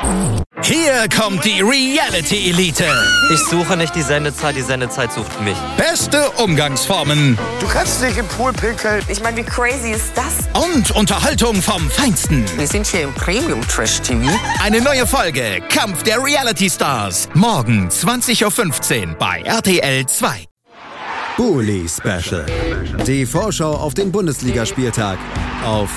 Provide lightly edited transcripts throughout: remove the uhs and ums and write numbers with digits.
Hier kommt die Reality Elite. Ich suche nicht die Sendezeit sucht mich. Beste Umgangsformen. Du kannst nicht im Pool pinkeln. Ich meine, wie crazy ist das? Und Unterhaltung vom Feinsten. Wir sind hier im Premium-Trash-TV. Eine neue Folge Kampf der Reality Stars. Morgen 20.15 Uhr bei RTL 2. Bully Special. Die Vorschau auf den Bundesligaspieltag auf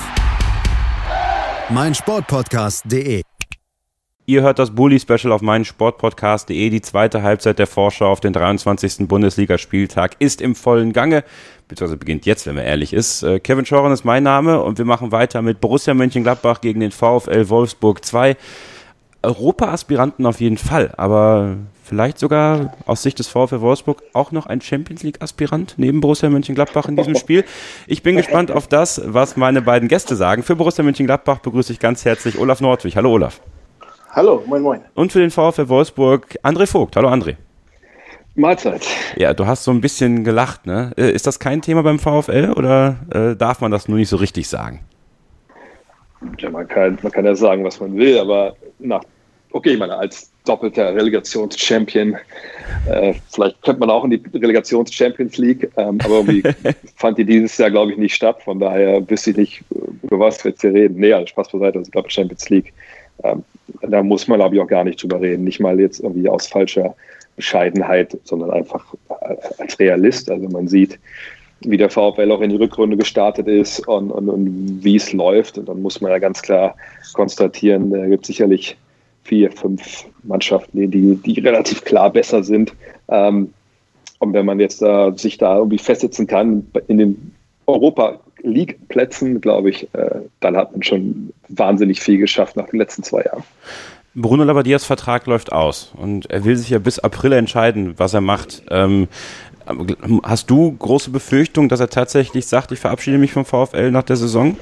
meinsportpodcast.de. Ihr hört das Bully-Special auf meinsportpodcast.de. Die zweite Halbzeit der Vorschau auf den 23. Bundesligaspieltag ist im vollen Gange, beziehungsweise beginnt jetzt, wenn man ehrlich ist. Kevin Schoren ist mein Name und wir machen weiter mit Borussia Mönchengladbach gegen den VfL Wolfsburg 2. Europa-Aspiranten auf jeden Fall, aber vielleicht sogar aus Sicht des VfL Wolfsburg auch noch ein Champions-League-Aspirant neben Borussia Mönchengladbach in diesem Spiel. Ich bin gespannt auf das, was meine beiden Gäste sagen. Für Borussia Mönchengladbach begrüße ich ganz herzlich Olaf Nordwig. Hallo Olaf. Hallo, moin moin. Und für den VfL Wolfsburg André Vogt. Hallo André. Mahlzeit. Ja, du hast so ein bisschen gelacht, ne? Ist das kein Thema beim VfL oder darf man das nur nicht so richtig sagen? Ja, man kann ja sagen, was man will, aber ich meine, als doppelter Relegations-Champion, vielleicht könnte man auch in die Relegations-Champions League, aber irgendwie fand die dieses Jahr, glaube ich, nicht statt. Von daher wüsste ich nicht, über was wir jetzt hier reden. Nee, also Spaß beiseite, also ich glaube, Champions League, da muss man, glaube ich, auch gar nicht drüber reden. Nicht mal jetzt irgendwie aus falscher Bescheidenheit, sondern einfach als Realist. Also man sieht, wie der VfL auch in die Rückrunde gestartet ist und wie es läuft. Und dann muss man ja ganz klar konstatieren, da gibt es sicherlich 4, 5 Mannschaften, die relativ klar besser sind. Und wenn man jetzt sich da irgendwie festsetzen kann in den Europa-League-Plätzen, glaube ich, dann hat man schon wahnsinnig viel geschafft nach den letzten 2 Jahren. Bruno Labbadias Vertrag läuft aus und er will sich ja bis April entscheiden, was er macht. Hast du große Befürchtung, dass er tatsächlich sagt, ich verabschiede mich vom VfL nach der Saison?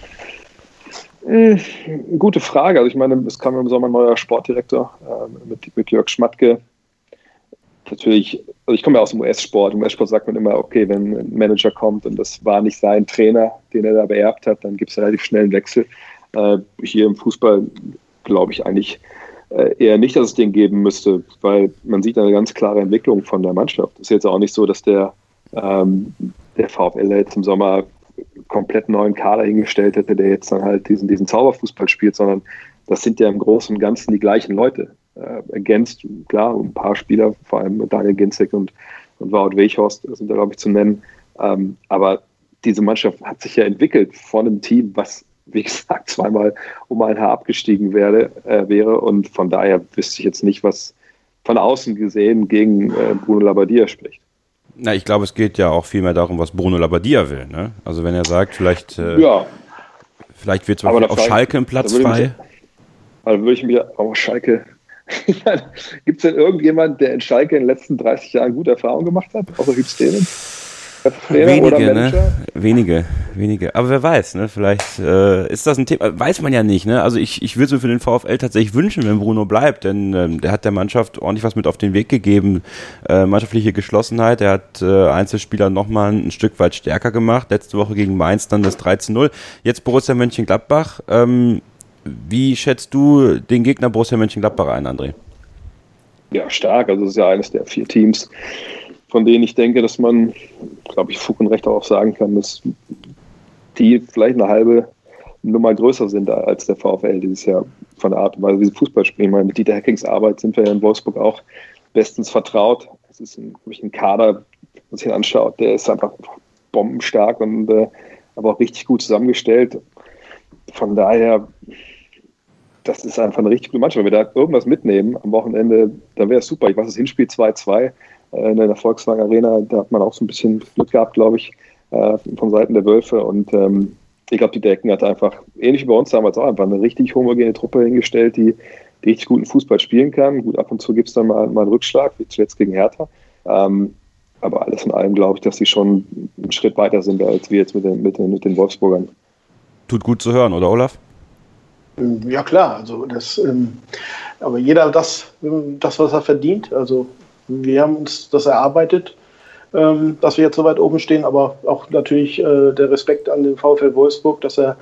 Gute Frage. Also ich meine, es kam im Sommer ein neuer Sportdirektor mit Jörg Schmatke. Natürlich, also ich komme ja aus dem US-Sport. Im US-Sport sagt man immer, okay, wenn ein Manager kommt und das war nicht sein Trainer, den er da beerbt hat, dann gibt es relativ schnell einen Wechsel. Hier im Fußball glaube ich eigentlich eher nicht, dass es den geben müsste, weil man sieht eine ganz klare Entwicklung von der Mannschaft. Es ist jetzt auch nicht so, dass der VfL jetzt im Sommer komplett neuen Kader hingestellt hätte, der jetzt dann halt diesen Zauberfußball spielt, sondern das sind ja im Großen und Ganzen die gleichen Leute. Ergänzt, klar, ein paar Spieler, vor allem Daniel Ginczek und Wout Weghorst sind da, glaube ich, zu nennen. Aber diese Mannschaft hat sich ja entwickelt von einem Team, was, wie gesagt, zweimal um ein Haar abgestiegen wäre. Und von daher wüsste ich jetzt nicht, was von außen gesehen gegen Bruno Labbadia spricht. Na, ich glaube, es geht ja auch viel mehr darum, was Bruno Labbadia will. Ne? Also wenn er sagt, vielleicht wird zum Beispiel auf Schalke ein Platz frei. Also würde ich mir auf Schalke... Gibt es denn irgendjemand, der in Schalke in den letzten 30 Jahren gute Erfahrungen gemacht hat, außer Hüb Stevens? Wenige. Aber wer weiß, ne? Vielleicht ist das ein Thema, weiß man ja nicht, ne? Also ich würde es mir für den VfL tatsächlich wünschen, wenn Bruno bleibt, denn der hat der Mannschaft ordentlich was mit auf den Weg gegeben. Mannschaftliche Geschlossenheit, er hat Einzelspieler nochmal ein Stück weit stärker gemacht. Letzte Woche gegen Mainz dann das 13-0. Jetzt Borussia Mönchengladbach. Wie schätzt du den Gegner Borussia Mönchengladbach ein, André? Ja, stark. Also es ist ja eines der 4 Teams, von denen ich denke, dass man, glaube ich, Fug und Recht auch sagen kann, dass die vielleicht eine halbe Nummer größer sind als der VfL dieses Jahr von der Art und Weise, wie sie Fußball spielen. Ich meine, mit Dieter Heckings Arbeit sind wir ja in Wolfsburg auch bestens vertraut. Es ist ein Kader, wenn man sich anschaut, der ist einfach bombenstark und aber auch richtig gut zusammengestellt. Von daher, das ist einfach eine richtig gute Mannschaft. Wenn wir da irgendwas mitnehmen am Wochenende, dann wäre es super. Ich weiß, das Hinspiel 2-2 in der Volkswagen Arena, da hat man auch so ein bisschen Glück gehabt, glaube ich, von Seiten der Wölfe. Und ich glaube, die Decken hat einfach, ähnlich wie bei uns damals auch, einfach eine richtig homogene Truppe hingestellt, die richtig guten Fußball spielen kann. Gut, ab und zu gibt es dann mal einen Rückschlag, wie zuletzt gegen Hertha. Aber alles in allem glaube ich, dass sie schon einen Schritt weiter sind, als wir jetzt mit den Wolfsburgern. Tut gut zu hören, oder Olaf? Ja klar, also aber jeder das, was er verdient. Also wir haben uns das erarbeitet, dass wir jetzt so weit oben stehen, aber auch natürlich der Respekt an den VfL Wolfsburg, dass er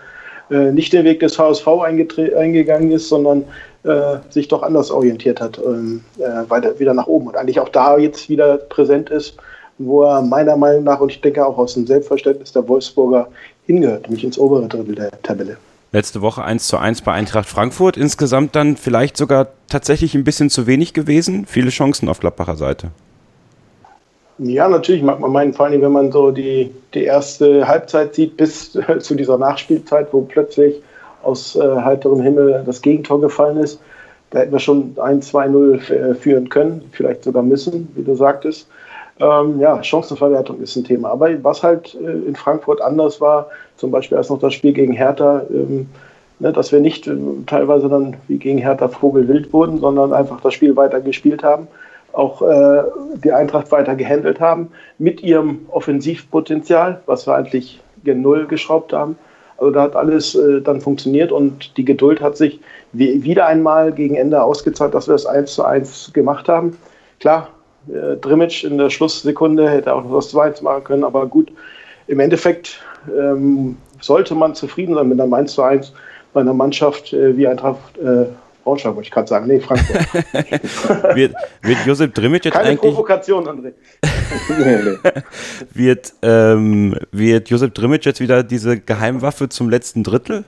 nicht den Weg des HSV eingegangen ist, sondern sich doch anders orientiert hat, weiter wieder nach oben und eigentlich auch da jetzt wieder präsent ist, wo er meiner Meinung nach, und ich denke auch aus dem Selbstverständnis der Wolfsburger, hingehört, nämlich ins obere Drittel der Tabelle. Letzte Woche 1:1 bei Eintracht Frankfurt. Insgesamt dann vielleicht sogar tatsächlich ein bisschen zu wenig gewesen. Viele Chancen auf Gladbacher Seite. Ja, natürlich mag man meinen, vor allem wenn man so die erste Halbzeit sieht, bis zu dieser Nachspielzeit, wo plötzlich aus heiterem Himmel das Gegentor gefallen ist. Da hätten wir schon 1-2-0 führen können, vielleicht sogar müssen, wie du sagtest. Chancenverwertung ist ein Thema. Aber was halt in Frankfurt anders war, zum Beispiel als noch das Spiel gegen Hertha, dass wir nicht teilweise dann wie gegen Hertha Vogelwild wurden, sondern einfach das Spiel weiter gespielt haben, auch die Eintracht weiter gehandelt haben, mit ihrem Offensivpotenzial, was wir eigentlich gen Null geschraubt haben. Also da hat alles dann funktioniert und die Geduld hat sich wieder einmal gegen Ende ausgezahlt, dass wir das 1:1 gemacht haben. Klar, Drmic in der Schlusssekunde hätte auch noch das 2 machen können, aber gut, im Endeffekt sollte man zufrieden sein mit einem 1:1 bei einer Mannschaft wie Eintracht Braunschweig, wollte ich gerade sagen. Nee, Frankfurt. wird Josip Drmic jetzt keine eigentlich... Provokation, André. Wird Josip Drmic jetzt wieder diese Geheimwaffe zum letzten Drittel?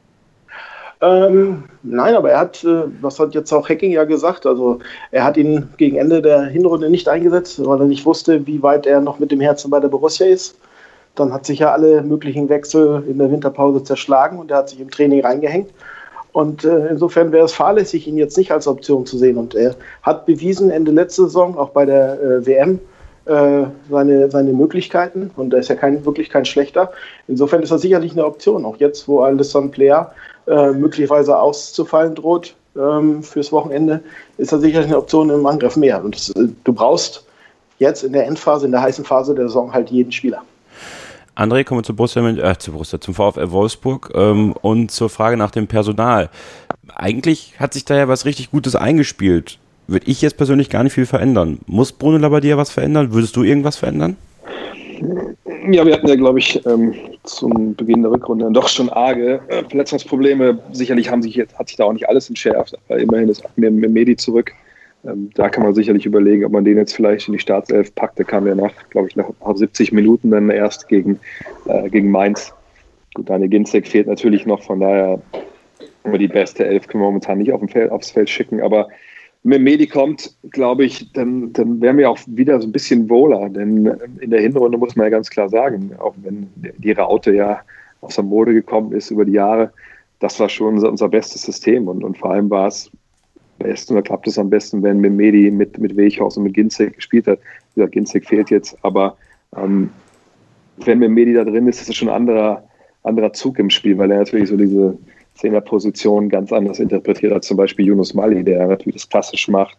Nein, aber er hat, was hat jetzt auch Hacking ja gesagt, also er hat ihn gegen Ende der Hinrunde nicht eingesetzt, weil er nicht wusste, wie weit er noch mit dem Herzen bei der Borussia ist. Dann hat sich ja alle möglichen Wechsel in der Winterpause zerschlagen und er hat sich im Training reingehängt. Und insofern wäre es fahrlässig, ihn jetzt nicht als Option zu sehen. Und er hat bewiesen Ende letzte Saison, auch bei der WM, seine Möglichkeiten. Und er ist ja wirklich kein schlechter. Insofern ist er sicherlich eine Option. Auch jetzt, wo Alessandro Plea möglicherweise auszufallen droht fürs Wochenende, ist er sicherlich eine Option im Angriff mehr. Und du brauchst jetzt in der Endphase, in der heißen Phase der Saison halt jeden Spieler. André, kommen wir zum VfL Wolfsburg und zur Frage nach dem Personal. Eigentlich hat sich da ja was richtig Gutes eingespielt. Würde ich jetzt persönlich gar nicht viel verändern. Muss Bruno Labbadia was verändern? Würdest du irgendwas verändern? Ja, wir hatten ja, glaube ich, zum Beginn der Rückrunde doch schon arge Verletzungsprobleme. Sicherlich hat sich da auch nicht alles entschärft, aber immerhin ist Mehmedi zurück. Da kann man sicherlich überlegen, ob man den jetzt vielleicht in die Startelf packt. Der kam ja nach 70 Minuten dann erst gegen Mainz. Gut, Daniel Ginczek fehlt natürlich noch, von daher aber die beste Elf können wir momentan nicht aufs Feld schicken. Aber wenn Mehmedi kommt, glaube ich, dann wären wir auch wieder so ein bisschen wohler. Denn in der Hinrunde muss man ja ganz klar sagen, auch wenn die Raute ja aus der Mode gekommen ist über die Jahre, das war schon unser bestes System. Und vor allem war es besten oder klappt es am besten, wenn Mehmedi mit Weghorst und mit Ginczek gespielt hat. Wie gesagt, Ginczek fehlt jetzt, aber wenn Mehmedi da drin ist, ist es schon ein anderer Zug im Spiel, weil er natürlich so diese Zehnerposition ganz anders interpretiert als zum Beispiel Yunus Mali, der natürlich das klassisch macht,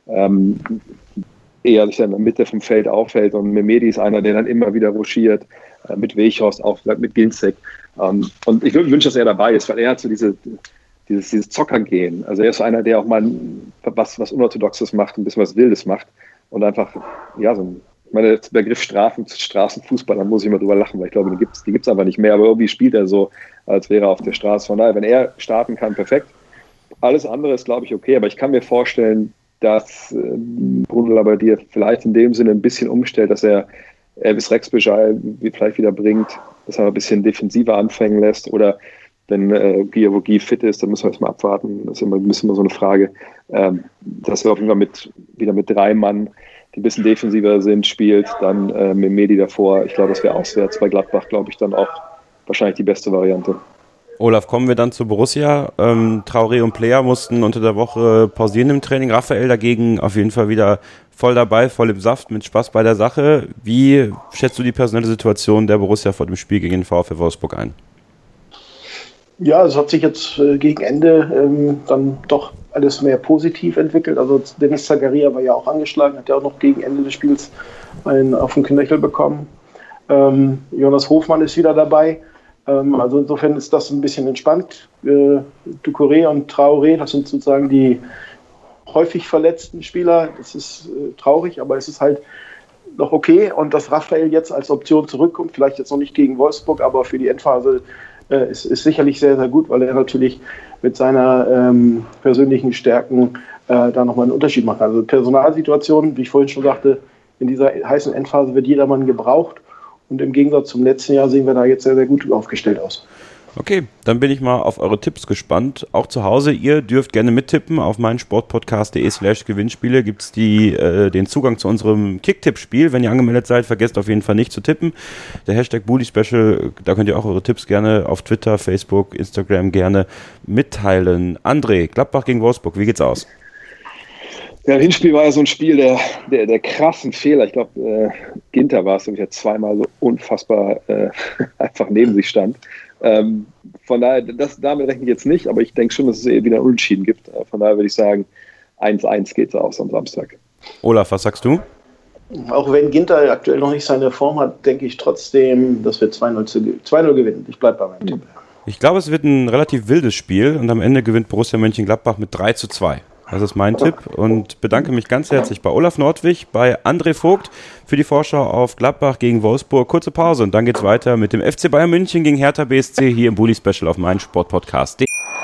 eher sich dann in der Mitte vom Feld auffällt, und Mehmedi ist einer, der dann immer wieder ruschiert, mit Weghorst, auch mit Ginczek. Und ich wünsche, dass er dabei ist, weil er hat so dieses Zockergehen. Also er ist so einer, der auch mal was Unorthodoxes macht, ein bisschen was Wildes macht und einfach, ja, der Begriff Straßenfußball, da muss ich immer drüber lachen, weil ich glaube, die gibt's einfach nicht mehr, aber irgendwie spielt er so, als wäre er auf der Straße. Von daher, wenn er starten kann, perfekt. Alles andere ist, glaube ich, okay, aber ich kann mir vorstellen, dass Bruno Labbadia vielleicht in dem Sinne ein bisschen umstellt, dass er Elvis Rexbejai vielleicht wieder bringt, dass er ein bisschen defensiver anfangen lässt, oder wenn Guy fit ist, dann müssen wir jetzt mal abwarten. Das ist immer ein bisschen so eine Frage, dass wir auf jeden Fall wieder mit 3 Mann, die ein bisschen defensiver sind, spielt, dann mit Mehmedi davor. Ich glaube, das wäre auswärts bei Gladbach, glaube ich, dann auch wahrscheinlich die beste Variante. Olaf, kommen wir dann zu Borussia. Traoré und Plea mussten unter der Woche pausieren im Training. Raphael dagegen auf jeden Fall wieder voll dabei, voll im Saft, mit Spaß bei der Sache. Wie schätzt du die personelle Situation der Borussia vor dem Spiel gegen den VfL Wolfsburg ein? Ja, es hat sich jetzt gegen Ende dann doch alles mehr positiv entwickelt. Also Dennis Zakaria war ja auch angeschlagen, hat ja auch noch gegen Ende des Spiels einen auf den Knöchel bekommen. Jonas Hofmann ist wieder dabei. Also insofern ist das ein bisschen entspannt. Doucouré und Traoré, das sind sozusagen die häufig verletzten Spieler. Das ist traurig, aber es ist halt noch okay. Und dass Raphael jetzt als Option zurückkommt, vielleicht jetzt noch nicht gegen Wolfsburg, aber für die Endphase ist sicherlich sehr, sehr gut, weil er natürlich mit seiner persönlichen Stärken da nochmal einen Unterschied macht. Also Personalsituation, wie ich vorhin schon sagte, in dieser heißen Endphase wird jedermann gebraucht. Und im Gegensatz zum letzten Jahr sehen wir da jetzt sehr, sehr gut aufgestellt aus. Okay, dann bin ich mal auf eure Tipps gespannt. Auch zu Hause, ihr dürft gerne mittippen. Auf meinsportpodcast.de/Gewinnspiele gibt es den Zugang zu unserem Kick-Tipp-Spiel. Wenn ihr angemeldet seid, vergesst auf jeden Fall nicht zu tippen. Der Hashtag Bully Special, da könnt ihr auch eure Tipps gerne auf Twitter, Facebook, Instagram gerne mitteilen. André, Gladbach gegen Wolfsburg, wie geht's aus? Ja, das Hinspiel war ja so ein Spiel der krassen Fehler. Ich glaube, Ginter war es, der zweimal so unfassbar einfach neben sich stand. Von daher, damit rechne ich jetzt nicht, aber ich denke schon, dass es wieder ein Unentschieden gibt. Von daher würde ich sagen, 1-1 geht es aus am Samstag. Olaf, was sagst du? Auch wenn Ginter aktuell noch nicht seine Form hat, denke ich trotzdem, dass wir 2-0 gewinnen. Ich bleibe bei meinem Tipp. Ich glaube, es wird ein relativ wildes Spiel und am Ende gewinnt Borussia Mönchengladbach mit 3-2. Das ist mein Tipp und bedanke mich ganz herzlich bei Olaf Nordwig, bei André Vogt für die Vorschau auf Gladbach gegen Wolfsburg. Kurze Pause und dann geht's weiter mit dem FC Bayern München gegen Hertha BSC hier im Bully Special auf meinsportpodcast.de.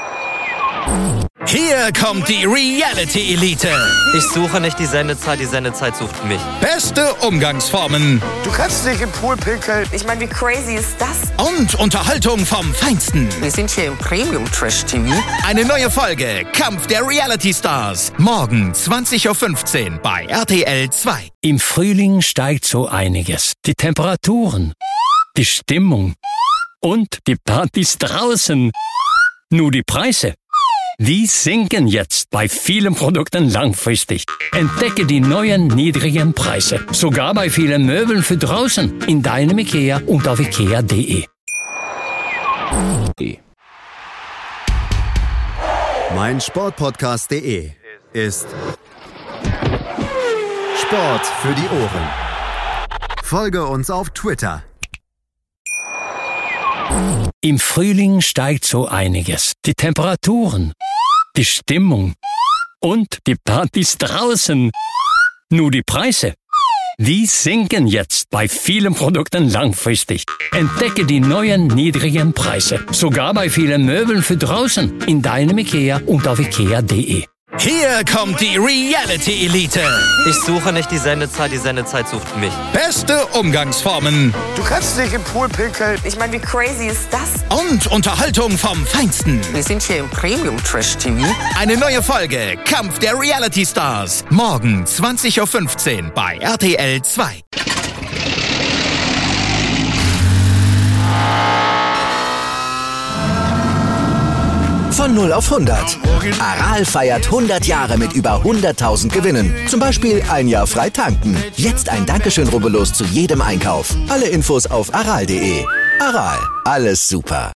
Hier kommt die Reality Elite. Ich suche nicht die Sendezeit sucht mich. Beste Umgangsformen Du kannst dich im Pool pinkeln. Ich meine, wie crazy ist das? und Unterhaltung vom Feinsten. Wir sind hier im Premium-Trash-TV. Eine neue Folge Kampf der Reality Stars. Morgen 20.15 Uhr bei RTL 2. Im Frühling steigt so einiges. Die Temperaturen, die Stimmung und die Partys draußen. Nur die Preise, die sinken jetzt bei vielen Produkten langfristig. Entdecke die neuen niedrigen Preise. Sogar bei vielen Möbeln für draußen. In deinem IKEA und auf IKEA.de. meinsportpodcast.de ist Sport für die Ohren. Folge uns auf Twitter. Im Frühling steigt so einiges. Die Temperaturen, die Stimmung und die Partys draußen. Nur die Preise, die sinken jetzt bei vielen Produkten langfristig. Entdecke die neuen niedrigen Preise. Sogar bei vielen Möbeln für draußen. In deinem IKEA und auf IKEA.de. Hier kommt die Reality Elite. Ich suche nicht die Sendezeit sucht mich. Beste Umgangsformen Du kannst dich im Pool pinkeln. Ich meine, wie crazy ist das? und Unterhaltung vom Feinsten. Wir sind hier im Premium-Trash-TV. Eine neue Folge Kampf der Reality Stars. Morgen 20.15 Uhr bei RTL 2. Von 0 auf 100. Aral feiert 100 Jahre mit über 100.000 Gewinnen. Zum Beispiel ein Jahr frei tanken. Jetzt ein Dankeschön, rubbellos zu jedem Einkauf. Alle Infos auf aral.de. Aral, alles super.